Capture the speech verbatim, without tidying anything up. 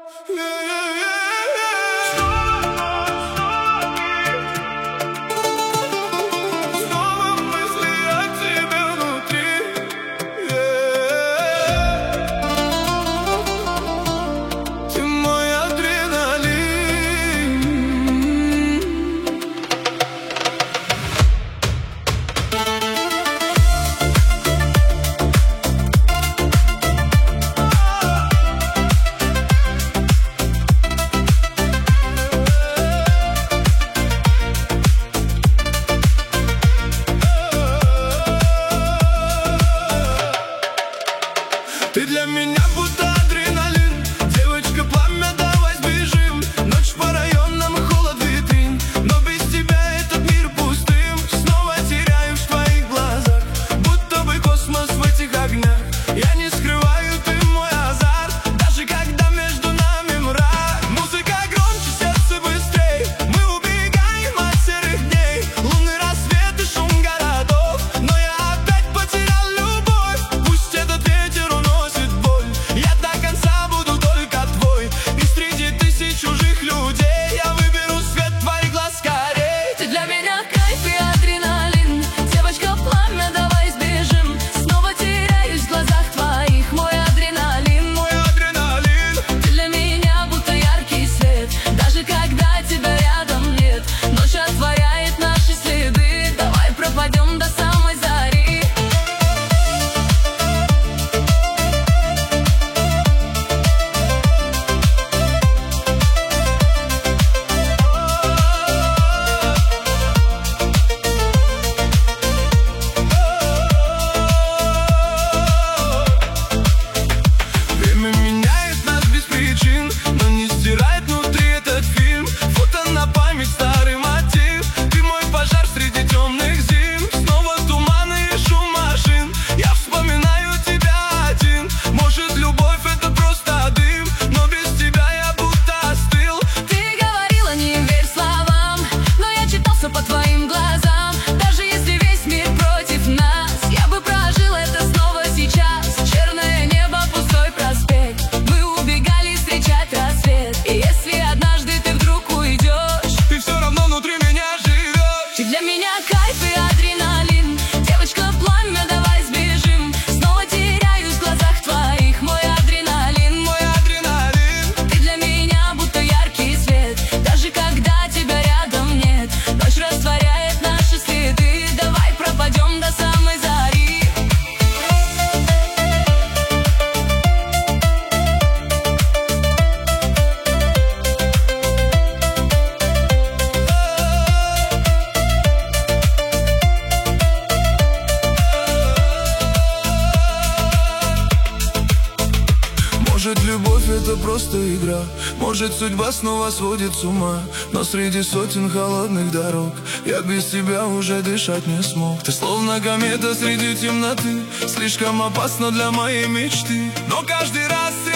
Ты для меня будто адреналин, девочка пламя, давай сбежим. Ночь по районам, холод витрин, но без тебя этот мир пустым. Снова теряю в твоих глазах, будто бы космос в этих огнях. Я не скрываю, ты мой азарт, даже когда между нами мрак. Музыка громче, сердце быстрей, мы убегаем от серых дней. Лунный рассвет и шум городов, но я опять потерял любовь. Пусть этот ветер уносит боль, я до конца буду только твой. И среди тысяч чужих людей я выберу свет твоих глаз скорей. Ты для меня кайф и адреналин, девочка пламя, давай сбежим. Снова теряюсь в глазах твоих, мой адреналин, Мой адреналин. ты для меня будто яркий свет, даже когда тебя рядом нет. Ночь растворяет наши следы, давай пропадем до самой зари. Время меняет нас без причин, но не стирает внутри этот фильм. Фото на память, старый мотив. Ты мой пожар среди темных зим. Снова туманы и шум машин, я вспоминаю тебя один. Может, любовь это просто дым, но без тебя я будто остыл. Ты говорила, не верь словам, но я читался по твоим глазам. Даже если весь мир против нас, я бы прожил это снова сейчас. Черное небо, пустой проспект, мы убегали встречать рассвет. И если однажды ты вдруг уйдешь, Ты все равно внутри меня живешь. ты для меня кайф и адреналин, девочка пламя, давай сбежим. Снова теряюсь в глазах твоих, мой адреналин, Мой адреналин. ты для меня будто яркий свет, даже когда тебя рядом нет. Ночь растворяет наши следы, давай пропадем до самой зари. Может, любовь это просто игра, может, судьба снова сводит с ума. Но среди сотен холодных дорог я без тебя уже дышать не смог. Ты словно комета среди темноты, слишком опасна для моей мечты. Но каждый раз